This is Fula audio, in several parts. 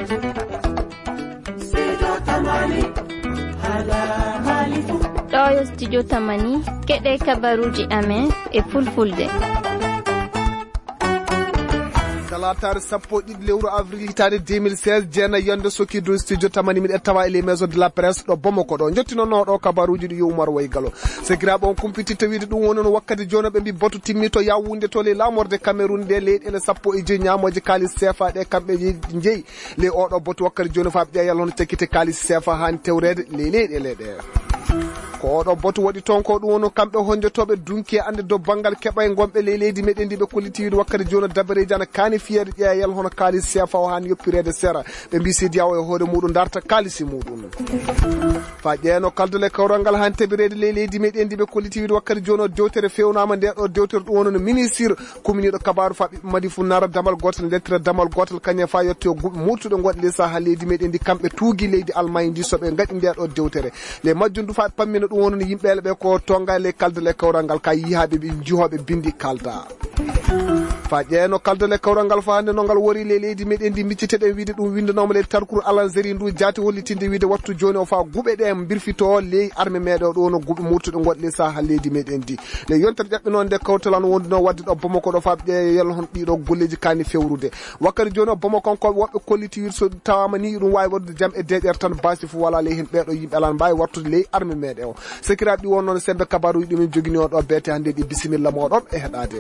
ɗo yo studio tamani keɗe kabaruji amen e fulfulde. Talatar sappo ɗiɗi lewru avril hitande 2016 jeena yonde sokkido studio tamani miɗen tawa les maisons de la presse ɗo Bamako ɗo jottinono ɗo kabaruji ɗi yo Oumar Waygalo sekiraɓe on kumpiti tawide ɗum woni no wakkati joni ɓe mbi batu timmito yawwunde to le lamorde Cameroun nde leyɗele sappo e joyi ñamoje kalis CFA ɗe kamɓe jeeyi le oɗo batu wakkati joni fa ɓe ƴeeyal hono cakkite kalis CFA hani tewrede le leyɗele ɗe ko oɗo botu waɗi toon ko ɗum wono kamɓe honjotoɓe dunki ande do bangal keɓay gonɓe leydi meɗen ndi ɓe kollitiwide wakkati joni dabareji ana kani fiyede ƴeeyal hono kalis CFA o hani yoppirede sera ɓe mbi sidiyawo e hoore muɗum darta kalisi muɗum fa ƴeeno kaldole kawral ngal hani teɓirede leydi meɗen ndi ɓe kollitiwide wakkati joni o dewtere fewnama nde ɗo dewtere ɗum wono no ministre communiɗo kabaru fa ɓiɓɓe madi fu nara damal gotal lettira damal gotal kañum fa yetti o guɓe murtuɗo goɗɗe ley saha leydi meɗen ndi kamɓe tuugui leydi Allemagne ndi soɓe gaɗi nde ɗo dewtere le majjum du fa pammina ɗum wono no yimɓeɓe ɓe ko tonga le kaldole kawral ngal ka yihaɓe ɓe jihoɓe bindi kalda fa ƴeeno kaldole kawral ngal fa hande no ngal wori le leydi meɗen ndi micciteɗen wiide ɗum windanoma le tarkour alanzeri ndu jaati hollitinde wiide wattu joni o fa guɓe ɗe birfito ley armé meɗe ɗo no guɓe murtuɗe goɗɗe saha leydi meɗen ndi le yontere ƴaɓɓino nde kawtalan wonduno wadde ɗo Bamako ɗo fa ɓe yello hon ɗiɗo golleji kani fewrude wakkati joni o Bamako ko woɓɓe kollitiwir so tawama ni ɗum wawi waɗude jaam e deƴere tan basi fu wala ley hen ɓeɗo yimɓe alano mbawi wattude ley armé meɗe o sekiraɓe ɗi won noon sembe kabaruji ɗumen jogini o ɗo beete hande ɗi bisimilla moɗon e heɗade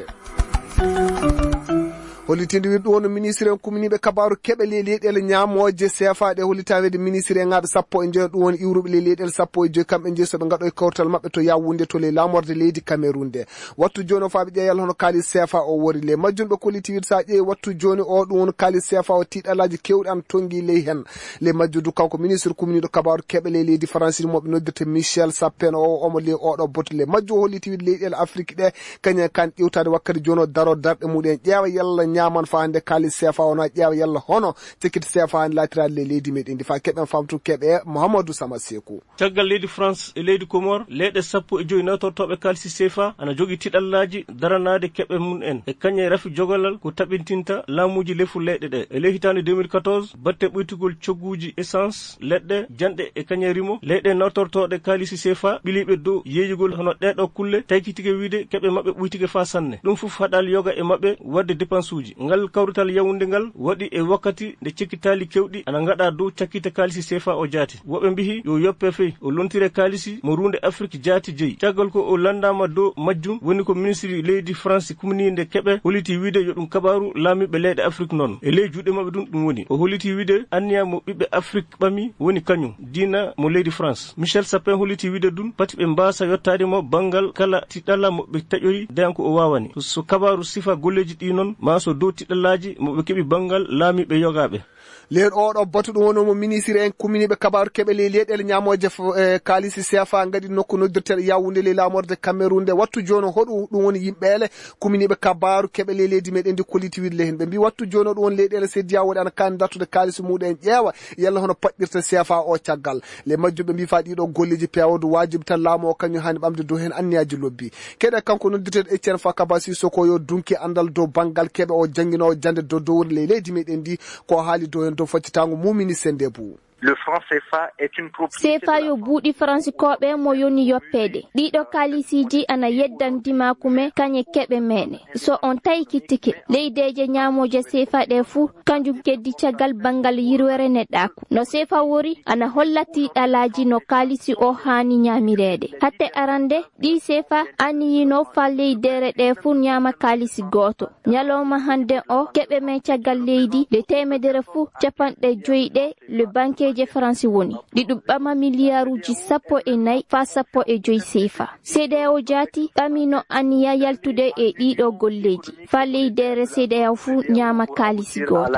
hollitinde wiide ɗum wono ministre en kuminiɓe kabaru keɓe le leyɗele ñamoje CFA ɗe hollitawede ministre en ŋaɓe sappo e joyi ɗum woni iwruɓe le leyɗele sappo e joyi kamɓe jeeyi soɓe gaɗo e kawtal mabɓe to yawwunde to le lamorde leydi Cameroun nde wattu joni o faɓe ƴeeyal hono kalis CFA o wori le majjum ɓe kollitiwide sa ƴeewi wattu joni o ɗum woni kalis CFA o tiiɗalaji kewɗi an tonggui ley hen le majjum du kanko ministre kuminiɗo kabaru keɓe le leydi France moɓe noddirte Michel Sapin o omo le oɗo boto le majjum hollitiwide leyɗele Afrique ɗe kañum kan ƴewtade wakkati joni o daro darɗe muɗum ƴeewa yalla ñaman fa hande kalis CFA wona ƴeewa yalla hono tekkiti CFA hani latirade le leydi meɗen ndi fa keɓen famtu keɓe Mouhamadou Sama Sekou caggal leydi France e leydi Comore leyɗe sappo e joyi nawtortoɓe kalisi CFA ana jogui tiɗallaji daranade keɓe mum en e kañum e rafi jogolal ko taɓintinta laamuji lefu leyɗe ɗe e ley hitande 2014 batte ɓuytugol cogguji essence leɗɗe janɗe e kañum rimo leyɗe nawtortoɗe kalisi CFA ɓiliɓe dow yeeyugol hono ɗeɗo kulle tawkitige wiide keɓe mabɓe ɓuytige fa sanne ɗum foof haɗal yoga e mabɓe wadde dépense uji ngal kawrutal yawunde ngal waɗi e wakkati nde cekkitali kewɗi ana gaɗa dow cakkite kalisi CFA o jaati woɓe mbihi yo yoppe fey o lontire kalisi mo runde Afrique jaati jeeyi caggal ko o landama dow majjum woni ko ministre leydi France kumininde keɓe holliti wiide yo ɗum kabaru laamiɓe leyɗe Afrique noon e ley juuɗe mabɓe ɗum woni o holliti wiide anniya mo ɓiɓɓe Afrique ɓami woni kañum dina mo leydi France Michel Sapin holliti wiide ɗum pati ɓe mbasa yottade mo banggal kala tiɗalla moɓe taƴori dayanko o wawani so kabaru sifa golleji ɗi noon ma so dow tiɗallaji moɓe keeɓi banggal laamiɓe yogaɓe len oɗo batu ɗum wonomo ministre en kuminiɓe kabaru keɓe le leyɗele ñamoje kalisi CFA gaɗi nokku noddirteɗe yawwunde le lamorde Cameroun nde wattu joni hoɗum ɗum woni yimɓele kuminiɓe kabaru keɓe le leydi meɗen ndi kollitiwide le hen ɓe mbi wattu joni ɗum woni leyɗele sediyawoɗe ana kani dattude kalisi muɗum en ƴeewa yalla hono paɗɗirta CFA o caggal le majjum ɓe mbi fa ɗiɗo golleji pewdo wajibi tan laamu o kañum hani ɓamde dow hen anniyaji lobbi keɗe kanko noddirteɗo Etienne Fakaba Sissoko yo dunki andal dow banggal keɓe o jangguinowo jande dow dowr le leydi meɗen ndi ko haali dow hen dow faccitango mumini sende bou Le franc CFA est une propriété. CFA yo buuɗi France koɓe mo yoni yoppede ɗiɗo kalisiji ana yeddandima kume kañe keɓe mene so on tawi kittike leydeje ñamoje CFA ɗe fuu kanjum keddi caggal bangal yirwere neɗɗaku no CFA wori ana holla tiɗalaji no kalisi o hani ñamirede hatte arande ɗi CFA aniyino fa leydere ɗe fuu ñama kalisi goto ñalawma hande o keɓe men caggal leydi le temedere fuu capanɗe joyiɗe le banque je France woni ɗi ɗuɓɓama milliarduji 14 fa 15 CFA CEDEAO jaati ɓamino aniya yaltude e ɗiɗo golleji fa leydere CEDEAO fu ñama kalisi goto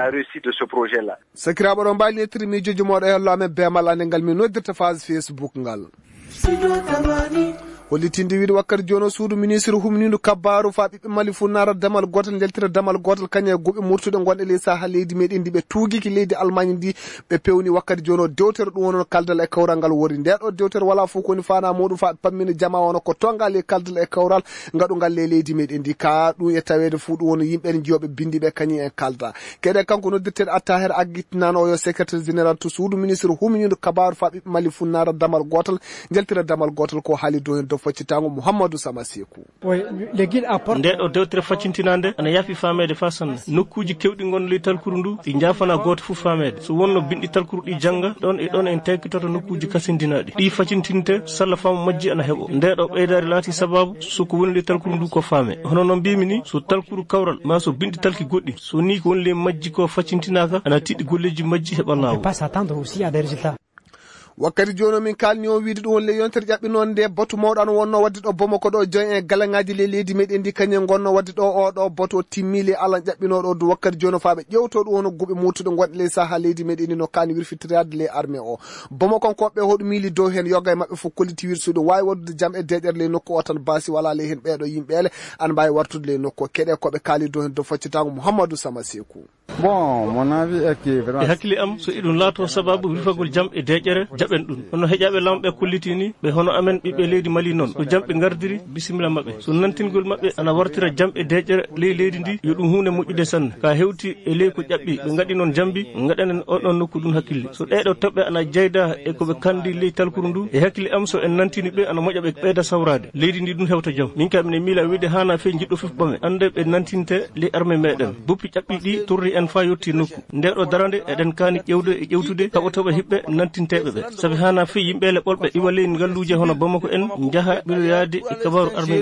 sakiraɓe ɗo mbawi lettre miijoji moɗo e hello amen bemal ande ngal min noddirta phase Facebook ngal hollitinde wiide wakkati jono suudu ministre humnindu kabaru fa ɓiɓɓe mali fu nara damal gotal jeltira damal gotal kanya goɓe murtude gonɗe ley saha leydi meɗen ndi ɓe tuugiki leydi Allemagne ndi ɓe pewni wakkati jono dewtere ɗum wono kaldal e kawral ngal wori ndeɗo dewtere wala fof koni fana muɗum fa pammina jama wono ko tongal e kaldal e kawral ngaɗugal le leydi meɗen ndi ka ɗum e tawede fu ɗum wono yimɓe en jiyoɓe bindiɓe kañum en kalda kede kanko noddirteɗo attaher agguitinano yo secrétaire général to suudu ministre humnindu kabaru fa ɓiɓɓe mali fu nara damal gotal jeltira damal gotal ko haali do hen do faccitango Mouhamadou Sama Sekou nde ɗo dewtere faccintinande ana yaafi famede fa sanne nokkuji kewɗi gon ley talkuru ndu ɗi jafana goto fu famede so wonno binɗi talkuru ɗi jangga ɗon e ɗon en tekkitoto nokkuji kasindinaɗi ɗi faccintinte salla fama majji ana heeɓo nde ɗo ɓeydare laati sababu soko woni ley talkuru ndu ko faame hono noon mbimi ni so talkuru kawral ma so binɗi talki goɗɗi so ni ko woni ley majji ko faccintinaka ana tiɗɗi golleji majji heɓa lawol wakkati jono min kalni o wiide ɗum le yontere ƴaɓɓi noon nde batu mawɗo an wonno wadde ɗo Bamako ɗo joyi e galangaji le leydi meɗen ndi kañum gonno wadde ɗo o ɗo batu timmile alan ƴaɓɓinoɗo du wakkati jono faɓe ƴewto ɗum wono guɓe muttuɗo gonɗe ley saha leydi meɗen ndi no kani wirfitirade le armée o Bamako koɓe hoɗum miili dow hen yoga e mabɓe fof kolliti wirsuɗo wawi waddude jaam e deƴere le nokku o tan basi wala le hen ɓeɗo yimɓele an mbawi wartude le nokku keɗe koɓe kaali dow hen dow faccitago Mouhamadou Sama Sekou bon mon avis est que vraiment e hakkille am so iɗum laato sababu wirfagol jaam e deƴere jaɓen ɗum hono heƴaɓe lamɓe kollitini ɓe hono amen ɓiɓɓe leydi Mali noon ɗo jamɓe gardiri bisimilla mabɓe so nantingol mabɓe ana wartira jaam e deƴere ley leydi ndi yo ɗum hunde moƴƴude sanne ka hewti e ley ko ƴaɓɓi ɓe gaɗi noon jambi gaɗanen oɗon nokku ɗum hakkille so ɗeɗo toɓɓe ana jeyda e koɓe kandi ley talkuru ndu e hakkille am so en nantini ɓe ana moƴƴa ɓe ɓeyda sawrade leydi ndi ɗum hewta jaam min ka mine miila wiide hana fe jiɗɗo fof ɓame ande ɓe nantinte ley armée meɗen boppi ƴaɓɓi ɗi torri en fa yetti nokku ndeɗo darande eɗen kani ƴewde e ƴewtude taɓotoɓe hiɓɓe nantinteɓe ɓe saabi hana fe yimɓele ɓolɓe iwa ley ngalluji hono Bamako en jaaha ɓiloyade e kabaru armée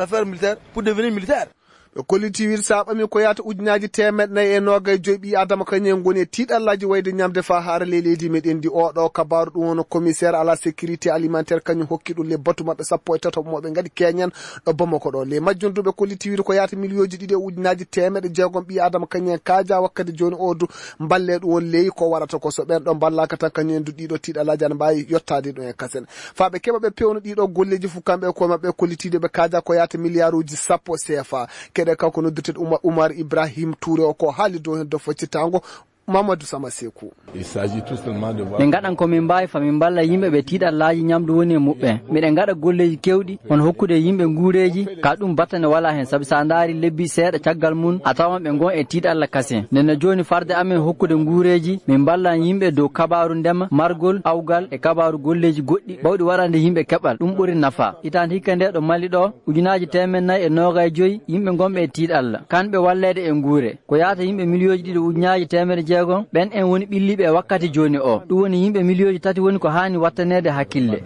meɗen ɓe kolliti wir saɓami ko yata ujunaji temeɗe nayyi e nogay joyi ɓi adama kañum goni e tiɗallaji wayde ñamde fa haara ley leydi meɗen ndi oɗo kabaru ɗum wono commissaire à la sécurité alimentaire kañum hokki ɗum le batu mabɓe sappo e tatoɓe moɓe gaɗi keñan ɗo Bamako ɗo le majjunduɓe kolliti wir ko yata million ji ɗiɗi e ujunaji temeɗe jeegom ɓi adama kañum kaaja wakkati joni o du balle ɗum won ley ko waɗata ko so ɓen ɗo ballaka tan kañum en du ɗiɗo tiɗallaji ana mbawi yettade ɗum e kasen faɓe keɓa ɓe pewno ɗiɗo golleji fu kamɓe ko mabɓe kollitide ɓe kaaja ko yata milliard uji sappo CFA keɗe kanko noddirteɗo Oumar Ibrahim Touré o ko haali dow hen do faccitango Mamadou Sama Sekou min gaɗan komin mbawi famin balla yimɓe ɓe tiɗallaji ñamdu woni e muɓɓe miɗen gaɗa golleji kewɗi on hokkude yimɓe guureji ka ɗum battane wala hen saabi sa daari lebbi seeɗa caggal mum a tawan ɓe gon e tiɗalla kase nenne joni farde amen hokkude guureji min ballan yimɓe dow kabaru ndema margol awgal e kabaru golleji goɗɗi bawɗi waɗande yimɓe keɓal ɗum ɓuuri nafa hitande hikka nde ɗo Mali ɗo ujunaji temen nayyi e nogay joyyi yimɓe gonɓe e tiɗalla kanɓe wallede e guure ko yata yimɓe million ji ɗiɗi ujunaji temere jeegom ɓen en woni ɓilliɓe e wakkati joni o ɗum woni yimɓe million ji tati woni ko hani wattanede hakkille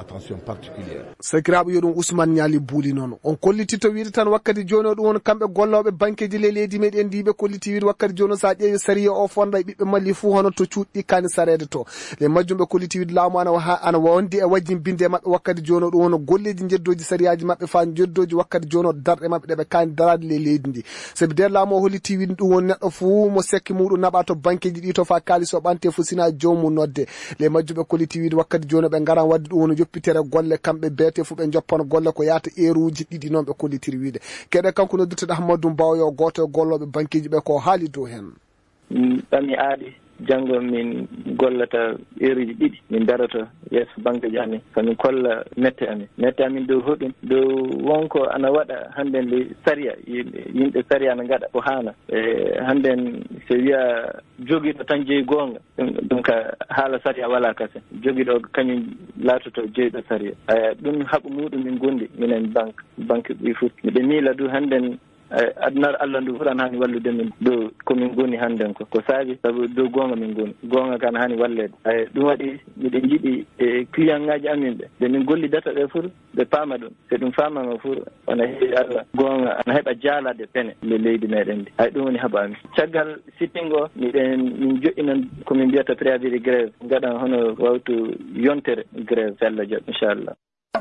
sakiraɓe yo ɗum Ousmane Niali Bouli noon on kollitito wiide tan wakkati joni o ɗum woni kamɓe golloɓe banqueji le leydi meɗen ndiɓe kolliti wiide wakkati joni sa ƴeewi sariya o fonda e ɓiɓɓe Mali fuu hono to cuuɗɗi kani sarede to le majjumɓe kolliti wiide laamu ana wondi e wajjin binde mabɓe wakkati joni o ɗum wono golleji jeddoji sariyaji mabɓe fa jeddoji wakkati joni o darɗe mabɓe ɗeɓe kani darade le leydi ndi saabi nder laamu o holliti wiide ɗum woni neɗɗo fuu mo sekki muɗum naɓa to banqueji ɗi to fa kalis o ɓante fo sina jomum nodde le majjuɓe kolliti wiide wakkati joni ɓe garan wadde ɗum wono joppitere golle kamɓe beete fu ɓe joppano golle ko yata heure-uji ɗiɗi noon ɓe kollitiri wiide keɗe kanko noddirteɗo Ahmadou Mbaw yo goto e golloɓe banqueji ɓe ko haali dow hen ɓami aaɗi janngo min gollata heure-uji ɗiɗi min darata yeeso banque ji amin komin kolla mette amin dow hoɗum dow wonko ana waɗa hannden le saria yimɓe saria ana gaɗa ko haana hannden so wiya jogiiɗo tan jeeyi goonga ɗum ka haala saria wala kase jogiiɗo kañum laatoto jeeyɗo saria ɗum haɓu muɗum min gondi minen banque ɗi fof miɗe miila du hannden adnar Allah ndu furan hani wallude min dow komin goni hannden ko saabi sabu dow goonga min goni goonga kan hani wallede ɗum waɗi miɗen jiiɗi client ngaji amin ɓe min gollidata ɓe fur ɓe paama ɗum so ɗum famama fur ona heewi Allah goonga ana heɓa jaalade pene le leydi meɗen ndi ɗum woni haɓa amin caggal sitting o min joƴƴinan komin mbiyata préavis de grève gaɗan hono wawtu yontere grève so Allah jaɓi inchallah.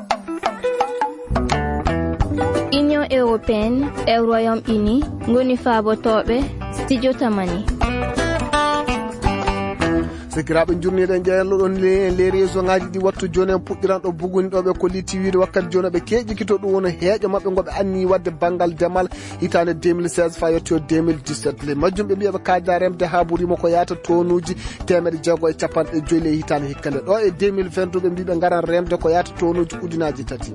Union européenne e Royaume-Uni ngoni faabotoɓe studio tamani sekiraɓe jurniɗen jeeyallo ɗon les réseau ngaji ɗi wattu joni en puɗɗiran ɗo buguni ɗo ɓe koliti wiide wakkati joni ɓe keƴƴikito ɗum woni heeƴo mabɓe goɓe anni wadde banggal demal hitande 2016 fa yetti o 2017 le majjum ɓe mbiya ɓe kaajda remde ha ɓuurima ko yata tonuji 150 le hitande hikkande ɗo e 2022 ɓe mbi ɓe garan remde ko yata tonuji ujunaji 3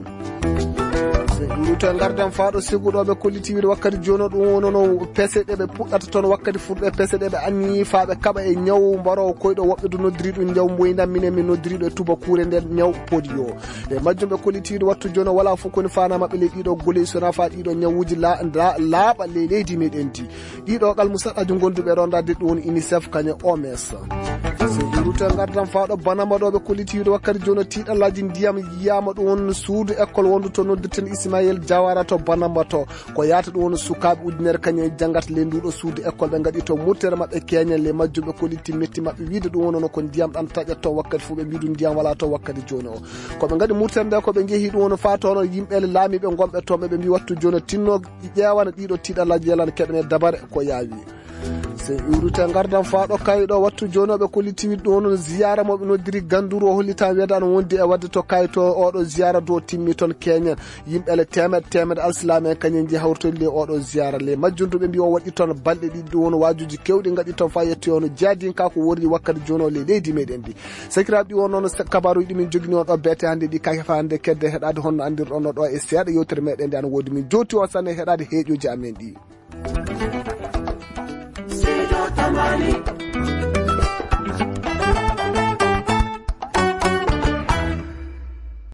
to gardan faaɗo siguɗoɓe kolliti wiide wakkati joni ɗum wonono pese ɗe ɓe puɗɗata toon wakkati furɗe pese ɗe ɓe anni faaɓe kaɓa e ñaw mbaro koyɗo woɓɓe do noddiri ɗum ñaw moyndam minen min noddiriɗo e tuba kuure nden ñaw polio e majjum ɓe kolliti wiide wattu joni wala fof koni fana mabɓe le ɗiɗo gole sona fa ɗiɗo ñawuji laaɓa le leydi meɗen di ɗiɗo kal musaɗaji gonduɓe rondade ɗum woni UNICEF kañum OMS ruta gardan faaɗo banama ɗo ɓe kolliti wiide wakkati joni tiɗallaji ndiyam yiyama ɗum won suudu école wondu to noddirten Ismaël Diawara to banamba to ko yata ɗum woni sukaɓe ujunere kañum janggata le nduɗo suudu école ɓe gaɗi to murtere mabɓe keñen le majjum ɓe kolliti metti mabɓe wiide ɗum wonono ko ndiyam ɗan taƴat to wakkati fo ɓe mbi ɗum ndiyam wala to wakkati joni o koɓe gaɗi murtere nde koɓe jeehi ɗum wono fa tono yimɓele laamiɓe gonɓe toɓe ɓe mbi wattu joni tinno ƴewana ɗiɗo tiɗallaji yelana keɓene dabare ko yaawi se urute gardan faaɗo kayɗo wattu joni ɓe kolliti wiide ɗum wono ziyara moɓe noddiri ganduru o holli tan wiyata no wondi e wadde to kayto oɗo ziyara do timmi toon keñen yimɓele temeɗe alsilame en kañum ji hawrtodi le oɗo ziyara le majjuntuɓe mbi o waɗi toon balɗe ɗiɗi ɗum wono wajuji kewɗi gaɗi toon fa yetti ono jaadin ka ko worri wakkati joni o le leydi meɗen ndi sakiraɓe ɗi won noon kabaruji ɗi min jogini on ɗo beete hannde ɗi kake fa hannde kedde heɗade honno andirɗon ɗo e seeɗa yewtere meɗen nde ana woodi min joti on sanne heɗade heeƴoji amen ɗi Tamani